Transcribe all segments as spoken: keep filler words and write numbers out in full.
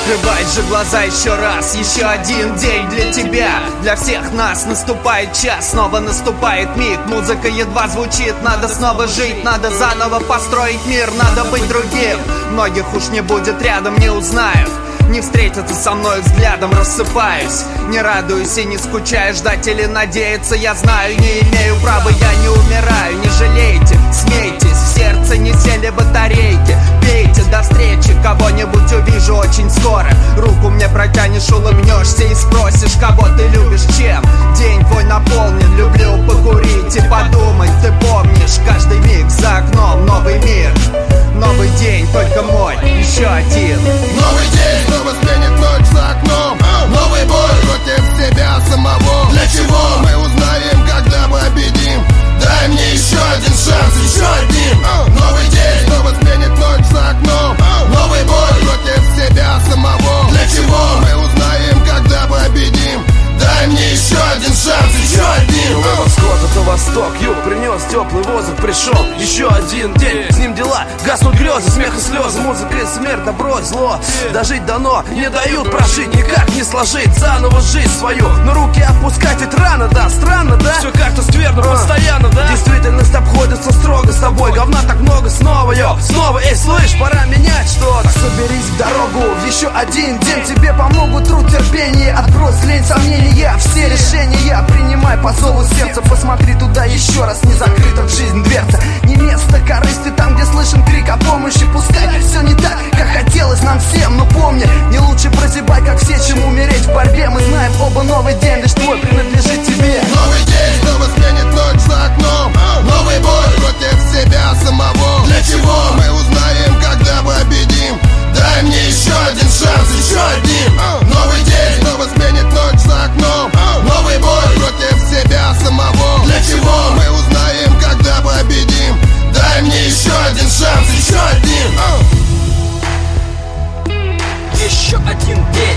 Закрывай же глаза еще раз. Еще один день для тебя, для всех нас. Наступает час, снова наступает миг. Музыка едва звучит, надо снова жить. Надо заново построить мир, надо быть другим. Многих уж не будет рядом, не узнают, не встретятся со мной взглядом, рассыпаюсь. Не радуюсь и не скучаю, ждать или надеяться я знаю. Не имею права, я не умираю. Не жалейте, смейтесь, в сердце не сели батарейки. Пейте, до встречи, кого-нибудь увижу очень скоро. Руку мне протянешь, улыбнешься и спросишь, кого ты любишь, чем. День твой наполнен, люблю покурить и подумать. Ты помнишь, каждый миг за окном новый мир. Новый день, только мой, еще один. Новый день снова сменит ночь за окном. Новый бой против себя самого. Для чего мы узнаем, когда победим? Дай мне еще один шанс, еще один. Новый день снова сменит ночь за окном. Новый бой против себя самого. Для чего мы узнаем, когда победим? Дай мне еще один шанс, еще один. Восход, это восток, юг принес теплый воздух, пришел еще один день. С ним дела, гаснут грезы, смех и слезы, музыка и смерть, добро и зло. Дожить дано, не дают прожить, никак не сложить заново жизнь свою. Но руки опускать ведь рано, да, странно, да? Все как-то скверно, постоянно, да? Действительность обходится строго с тобой, говна так много, снова, йо, снова, эй, слышь, пора менять что-то. Соберись в дорогу, в еще один день тебе помогут труд, терпение, отбрось лень, сомнения. Все решения принимай по зову сердца. Посмотри туда еще раз, не закрыта в жизнь дверца. Не место корысти там, где слышен крик о помощи. Пускай все не так, как хотелось нам всем. Но помни, не лучше прозябать, как все, чем умереть в борьбе. Мы знаем оба, новый день лишь твой принадлежит тебе. Новый день снова сменит ночь за окном. Новый бой против себя самого. Для чего мы узнаем, когда победим? Дай мне еще один шанс, еще один. Новый день снова сменит ночь за окном. Новый бой против себя самого. Для чего мы узнаем, когда победим? Дай мне еще один шанс, еще один. Еще один день.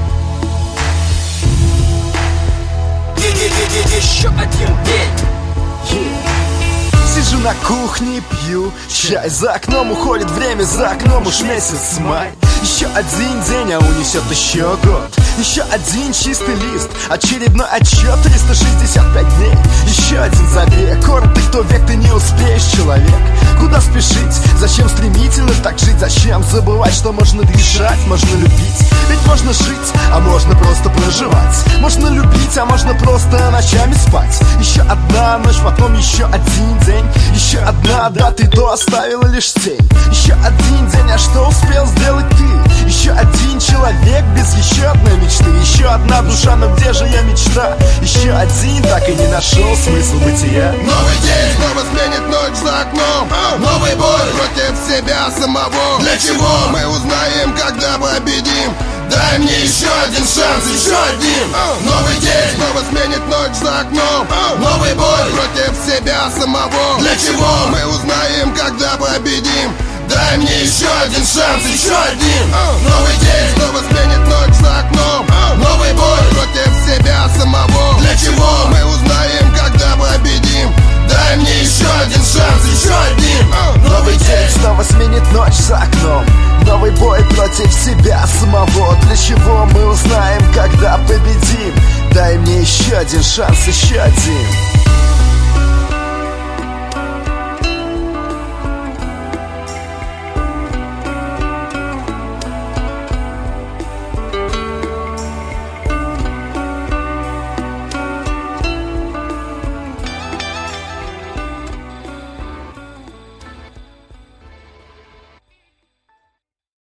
Еще один день. Сижу на кухне и пью чай. За окном уходит время, за окном уж месяц май. Еще один день, а унесет еще год. Еще один чистый лист, очередной отчет, триста шестьдесят пять дней. Еще один забег, коротко кто век, ты не успеешь, человек. Куда спешить? Зачем стремительно так жить? Зачем забывать, что можно дышать, можно любить? Ведь можно жить, а можно просто проживать. Можно любить, а можно просто ночами спать. Еще одна ночь, потом еще один день. Еще одна дата, и то оставила лишь тень. Еще один день, а что успел сделать ты? Еще один человек без еще одной мечты. Еще одна душа, но где же я мечта? Еще один так и не нашел смысл бытия. Новый день снова сменит ночь за окном. Новый бой против себя самого. Для чего мы узнаем, когда победим? Дай мне еще один шанс, еще один. Новый день снова сменит ночь за окном. Новый бой против себя самого. Для чего мы узнаем, когда победим? Дай мне еще один шанс, еще один. Новый день снова сменит ночь за окном. Новый бой против себя самого. Для чего мы узнаем, когда победим? Дай мне еще один шанс, еще один. Новый день снова сменит ночь за окном. Новый бой против себя самого. Для чего мы узнаем, когда победим? Дай мне еще один шанс, еще один.